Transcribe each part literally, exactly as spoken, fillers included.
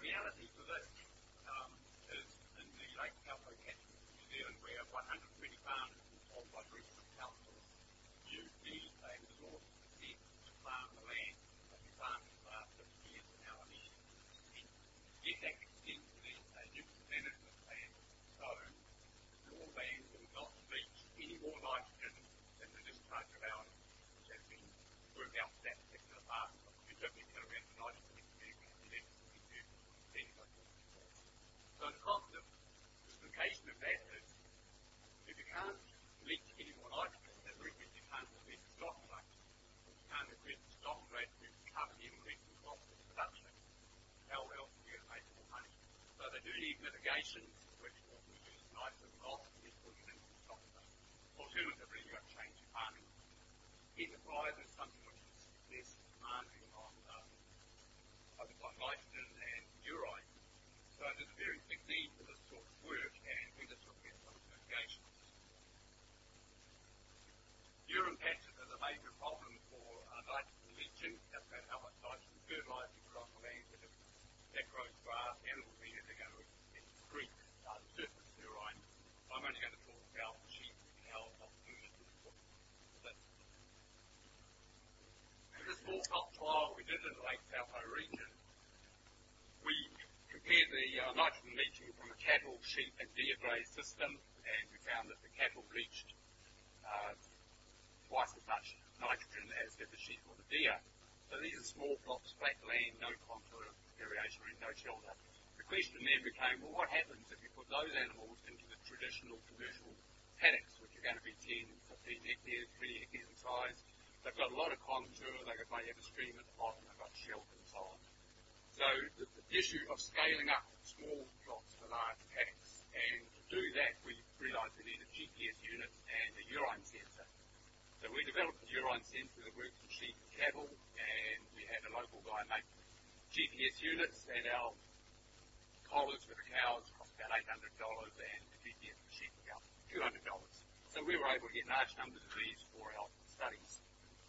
reality for this um, is in the Lake Taupo catchment of New Zealand, where one hundred twenty farmers have been told by regional councils, you need a resource consent to farm the land that you farmed for the last fifty years in our initiative. Get that consent to then a nutrient management plan, so your land will not leach any more nitrogen than the discharge of ours, which has been worked out for that particular part of the fifty kilograms of nitrogen. So the concept, the implication of that is, if you can't leach any more nitrogen, that really means you can't increase the stock rate. If you can't increase the stock rate, you cover the increase in cost of production. How else are you going to make more money? So they do need mitigations, which will reduce nitrogen loss and get put into the stock rate. Alternatively, you've got to change your farming. Enterprise is something which is less demanding on, um, on nitrogen and urine. So there's a very big need for this sort of work, and we're just looking at some mitigations. Urine patches are the major problem for uh, nitrogen leaching. It doesn't matter how much nitrogen fertilizer you put on the land, but if that grows grass, animals eat it, they're going to excrete uh, the surface urine. I'm only going to talk about sheep, cows, not food. In this small crop trial we did in the Lake Taupo region, we compared the uh, nitrogen leaching from a cattle, sheep and deer graze system, and we found that the cattle leached uh, twice as much nitrogen as did the sheep or the deer. So these are small plots, flat land, no contour variation, no shelter. The question then became, well, what happens if you put those animals into the traditional commercial paddocks, which are going to be ten, fifteen hectares, twenty hectares in size? They've got a lot of contour, they've got, they have a stream at the bottom, they've got shelter and so on. So the, the issue of scaling up small plots for large paddocks, and to do that we realised we needed G P S units and a urine sensor. So we developed a urine sensor that works with sheep and cattle, and we had a local guy make G P S units, and our collars for the cows cost about eight hundred dollars, and the G P S for sheep about two hundred dollars. So we were able to get large numbers of these for our studies.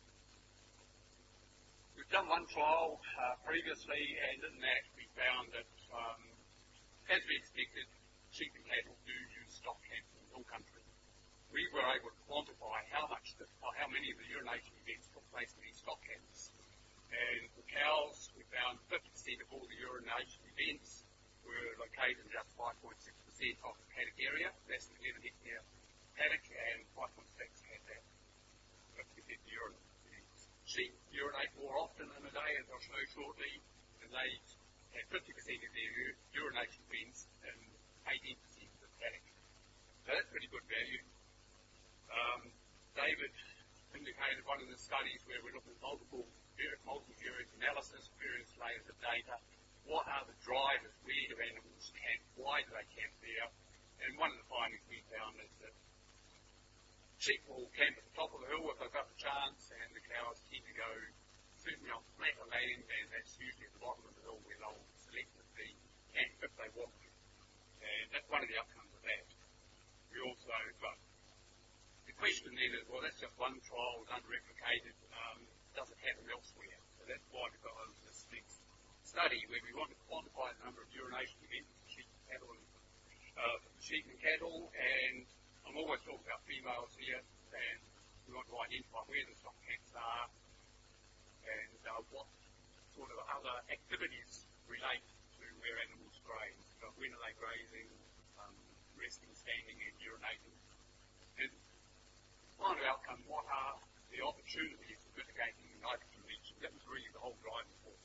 We've done one trial uh, previously, and in that we found that, um, as we expected, sheep and cattle do use stock camps in hill country. We were able to quantify how much, the, or how many of the urination events took place in these stock camps. And for cows, we found fifty percent of all the urination events were located in just five point six percent of the paddock area. That's an eleven hectare paddock, and five point six had that fifty percent urine. Sheep urinate more often in a day, as I'll show shortly, and they had fifty percent of their urination events in eighteen percent of the paddock. So that's pretty good value. Um, David indicated one of the studies where we looked at multiple multivariate analysis, various layers of data. What are the drivers? Where do animals camp? Why do they camp there? And one of the findings we found is that sheep will camp at the top of the hill if they've got the chance, and the cows tend to go certainly on flatter land, and that's usually at the bottom of the hill where they'll selectively camp if they want to. And that's one of the outcomes of that. We also, but the question then is, well, that's just one trial, it's unreplicated, um, does it happen elsewhere? So that's why we've got this next study where we want to quantify the number of urination events for sheep and cattle, and, uh, for sheep and cattle, and I'm always talking about females here, and we want to identify where the stock camps are and uh, what sort of other activities relate to where animals graze. So when are they grazing, um, resting, standing, and urinating? And final outcome, what are the opportunities for mitigating nitrogen leaching? That was really the whole driving force.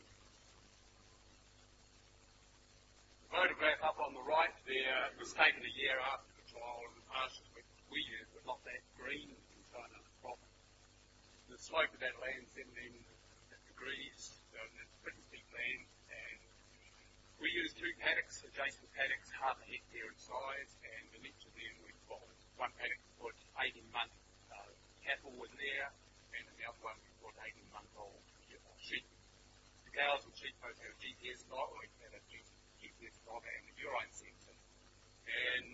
The photograph up on the right there was taken a year after the trial, and the pastures we used were not that green and so on as a problem. The slope of that land, seventeen degrees, so it's pretty steep land, and we used two paddocks, adjacent paddocks, half a hectare in size, and in each of them we've got one paddock we put eighteen month uh, cattle in there, and in the other one we put eighteen month old sheep. The cows and sheep both have a G P S log, or we have a G P S log and a urine sensor. And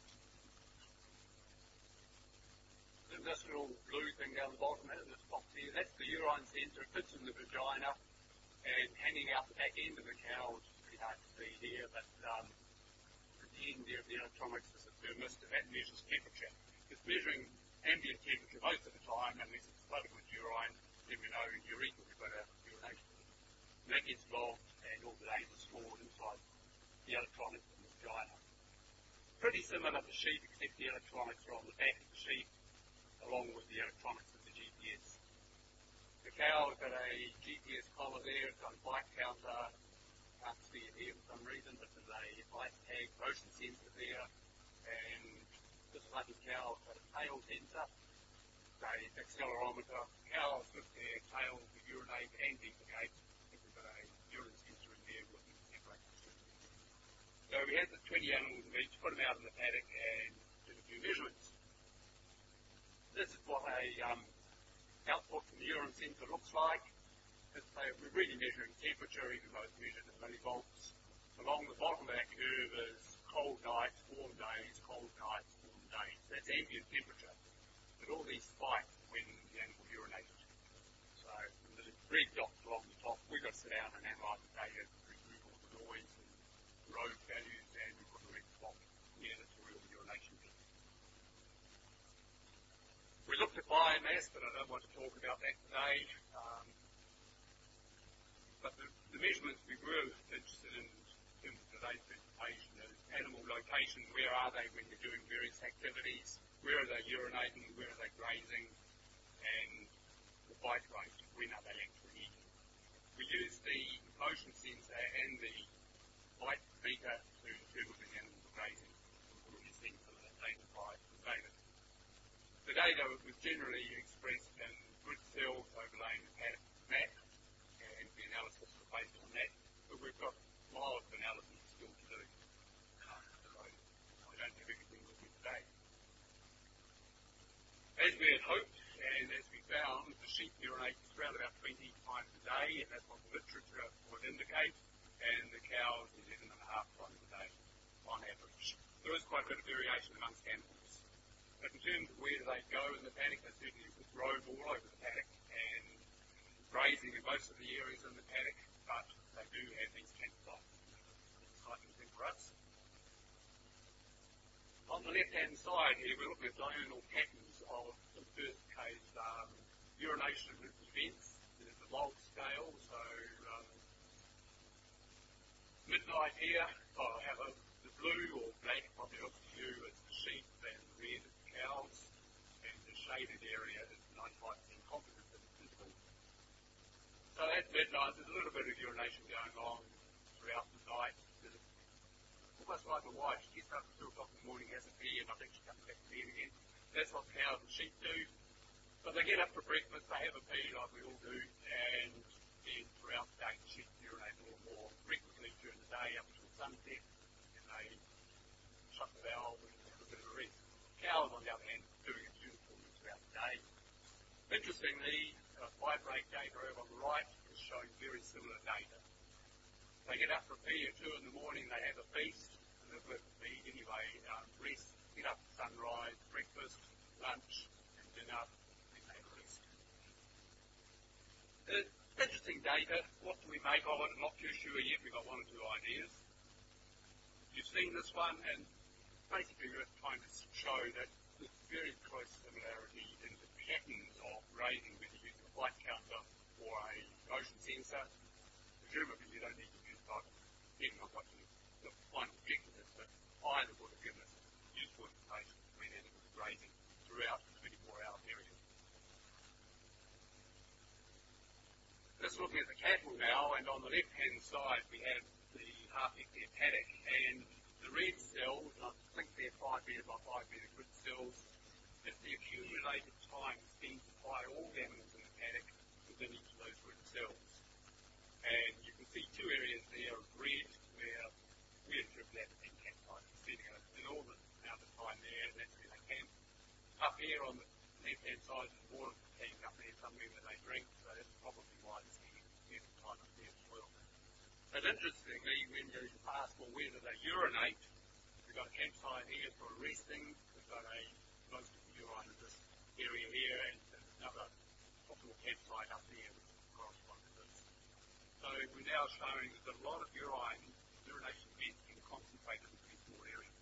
this little blue thing down the bottom of this box here, that's the urine sensor. It fits in the vagina, and hanging out the back end of the cow, which is pretty be hard to see here, but um, at the end there of the electronics is a thermistor that measures temperature. It's measuring ambient temperature most of the time, unless it's flooded with urine, then we know urethra, we've got a urination. And that gets logged, and all the data is stored inside the electronics in the vagina. Pretty similar to sheep, except the electronics are on the back of the sheep, along with the electronics of the G P S. The cow's got a G P S collar there, it's got a bite counter, can't see it here for some reason, but there's a bite tag, motion sensor there, and this lucky cow's got a tail sensor, a accelerometer. Cows with their tails to urinate and defecate, we've got a urine sensor in there looking to separate the two. So we had the twenty animals of each, put them out in the paddock and did a few measurements. This is what a um, output from the urine sensor looks like. As I say, we're really measuring temperature, even though it's measured in millivolts. Along the bottom of that curve is cold nights, warm days, cold nights, warm days. That's ambient temperature. But all these spikes when the animal urinated. So the red dots along the top, we've got to sit down and analyse the data, remove all the noise and road values, and we put a red spot near the real urination bit. We looked at biomass, but I don't want to talk about that today. Um, but the, the measurements we were interested in in today's presentation is animal location, where are they when they're doing various activities, where are they urinating, where are they grazing, and the bite rate, when are they actually eating. We use the motion sensor and the bite meter to determine when animals are grazing. We've already seen some of that data by the data. The data was generally expressed in grid cells overlaying the paddock map, and the analysis was based on that. But we've got miles of analysis still to do. Um, so I, I don't have everything with me today. As we had hoped, and as we found, the sheep urinate around about twenty times a day, and that's what the literature would indicate, and the cows eleven and a half times a day on average. There is quite a bit of variation amongst animals. But in terms of where do they go in the paddock, they certainly just rove all over the paddock and grazing in most of the areas in the paddock, but they do have these campsites. It's an exciting thing for us. On the left-hand side here, we're looking at diurnal patterns of the first case um, urination events. There's a log scale, so um, midnight here, oh, have a, the blue or black probably looks to you as the sheep, and the red is the cows, and the shaded area is ninety-five percent confidence that it's visible. So at midnight, there's a little bit of urination going on throughout the night. There's almost like a wife, she gets up at two o'clock in the morning, has a pee, and I think she comes back to bed again. That's what cows and sheep do. So they get up for breakfast, they have a pee like we all do, and then throughout the day the sheep urinate a little more frequently during the day up until sunset, and they shut the valve and have a bit of a rest. Cows, on the other hand, doing it uniformly throughout the day. Interestingly, uh, five rate data over on the right is showing very similar data. They get up for a pee at two in the morning, they have a feast, and they've got to feed anyway, um, rest, get up at sunrise, breakfast, lunch, and dinner, and they have a rest. Uh, interesting data. What do we make of it? I'm not too sure yet. We've got one or two ideas. You've seen this one, and basically we're trying to show that there's very close similarity in the patterns of grazing, whether using a bite counter or a motion sensor. Presumably you don't need to use both, depending on what you, the final objective is, but either would have given us useful information when animals are grazing throughout the twenty-four hour period. Just looking at the cattle now, and on the left-hand side we have the half-hectare paddock, and the red cells, and I think they're five metre by five metre grid cells, is the accumulated time spent by all the animals in the paddock within each of those grid cells. And you can see two areas there of red where we interpret that as being campsites, spending an enormous amount of time there, and that's where they camp. Up here on the left-hand side, there's water tank up there somewhere where they drink, so that's probably why they're spending time up there as well. But interestingly, when you ask, well, where do they urinate, we've got a campsite here for resting, we've got a most of the urine in this area here, and another possible campsite up there which corresponds to this. So we're now showing that a lot of urine urination vents can concentrate in pretty small areas.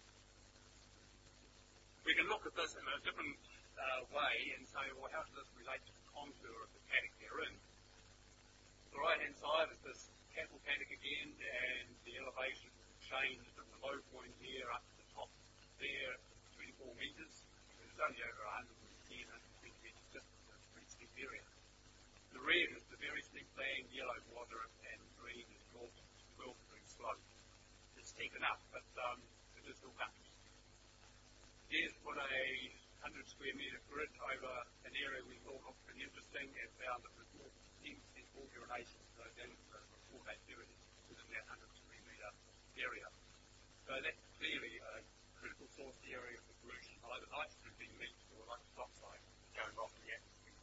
We can look at this in a different uh, way and say, well, how does this relate to the contour of the paddock they're in? The right-hand side is this cattle paddock again, and the elevation changed from the low point here up to the top there, twenty-four metres. It's only over one hundred ten, one hundred twenty metres distance, so it's a pretty steep area. The red is the very steep land, yellow moderate, and green is north twelve degree slope. It's steep enough, but um, it is still country. Here's put a one hundred square metre grid over an area we thought looked pretty interesting and found that there's more ten percent more urination, so then the report activity within that one hundred square metre area. So that's clearly a critical source area for pollution, either nitrogen being leached or nitrous oxide going off in the atmosphere.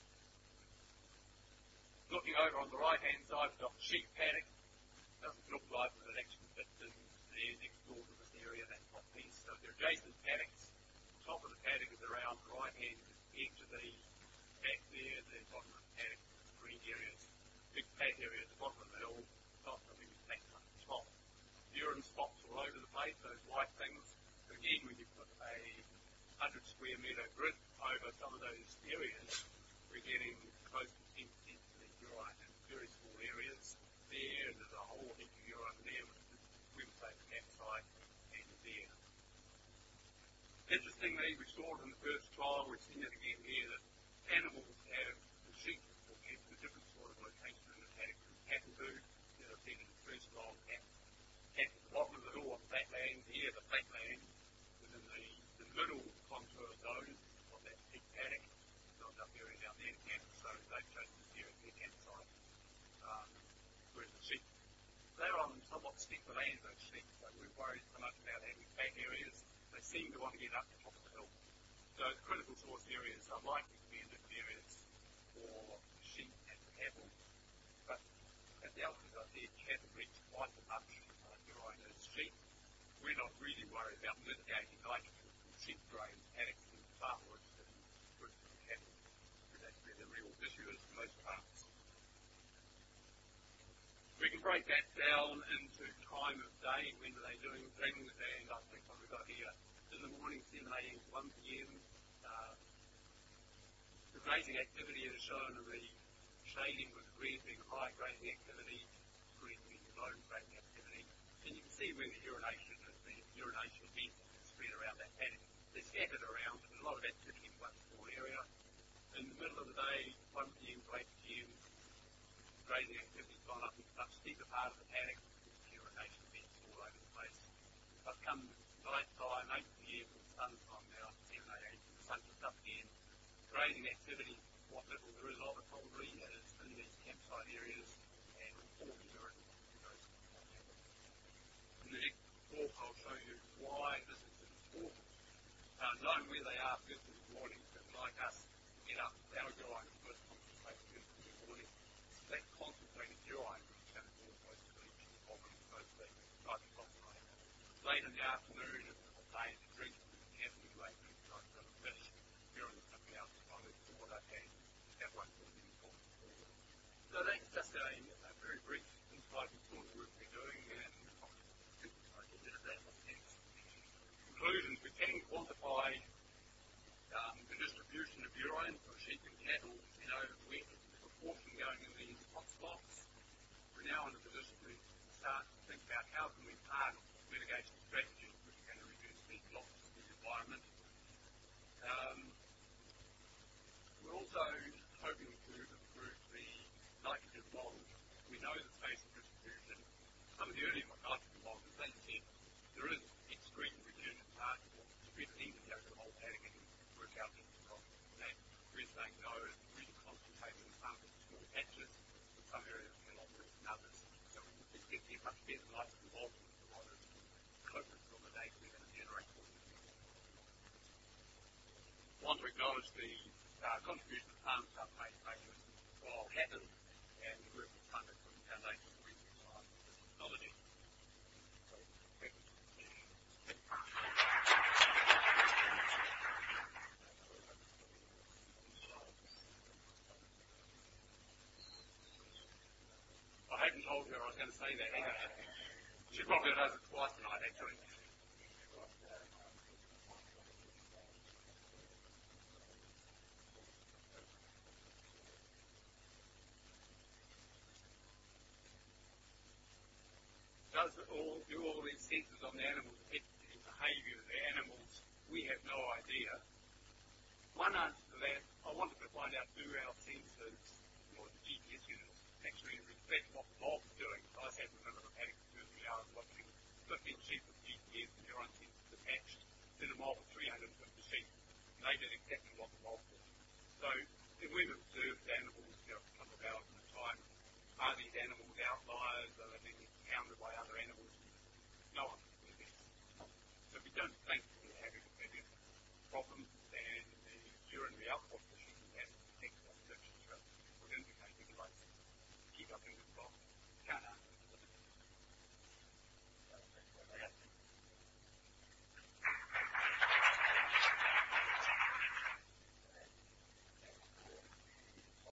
Looking over on the right-hand side, we've got the sheep paddock. Doesn't look like it actually fits in there next door to this area, that top piece. So they're adjacent paddocks. The top of the paddock is around the right-hand edge of the back there, the bottom of the paddock, green areas, big flat area at the bottom of the hill, top of the flat at the top. Urine spots all over the place, those white things. Again, when you put a one hundred square metre grid over some of those areas, we're getting close to ten percent of the urine in very small areas. There, there's a whole heap of urine there, which is swim-safe campsite, and there. Interestingly, we saw it in the first trial, we've seen it again here, that animals have, the sheep will get a different sort of location in the paddock than cattle do. As I said in the first trial, at, at the bottom of the hill on flatland, here the flatland, within the, the middle contour zone of that big paddock, not enough area down there to camp, so they've chosen this area as their campsite. Um, whereas the sheep, they're on somewhat steeper land, those sheep, so we're worried so much about having flat areas. They seem to want to get up the top of the hill. So the critical source areas are likely to be in different areas for sheep and for cattle. But at the outset, I said cattle reach twice as much uh, urine as sheep. We're not really worried about mitigating nitrogen from sheep drains, paddocks, and farmwoods and for cattle, because that's where the real issue is for most farms. We can break that down into time of day, when are they doing things, and I think what we've got here in the morning, seven a m to one p m. Uh, the grazing activity is shown in the shading with red being high grazing activity, green being low grazing activity. And you can see where the urination is, the urination vents spread around that paddock. They're scattered around, but there's a lot of activity in one small area. In the middle of the day, one p m to eight p m, grazing activity's gone up in a much steeper part of the paddock, urination vents all over the place. But come night time, eight p m, sun's gone down, seven a m, the sun comes up again. Grazing activity, what little there is of it probably, is in these campsite areas, and all the urine goes to the paddock. In the next talk, I'll show you why this is important. Uh, knowing where they are first in the morning, because like us, get up, our urine is first concentrated first in the morning. That concentrated urine is going to cause most bleach problems, most of the nitrous oxide. Late in the afternoon, if it's day to drink, carefully late drink, like some fish, urine is coming out from the water, and that won't cause any problems at all. So that's just a, a very brief insight into the work we're doing, and I can do that with sense. Conclusions, we can quantify um, the distribution of urine for sheep and cattle, you know, where the proportion going in these hotspots. We're now in a position to start to think about how can we target mitigation strategies which are going to reduce these losses to the environment. Um, we're also hoping to improve the nitrogen models. We know the spatial distribution. Some of the early nitrogen models, as they said, there is excrete return to particle spread evenly over the whole paddock and work out the cost of that. We're saying no, it's really concentrated in some small patches, in some areas a lot worse than others. So we expect to get much better nitrogen models with a lot of closeness on the data we're going to generate for them. I want to acknowledge the uh, contribution of farm staff made making this trial happen, and the work was funded from the Foundation for Research Science and Technology. So, thank you. I hadn't told her I was going to say that. She probably does it twice tonight, actually. Does all do all these sensors on the animals affect the behaviour of the animals? We have no idea. One answer to that, I wanted to find out, do our sensors, or the G P S units, actually reflect what Bob's doing? I sat with him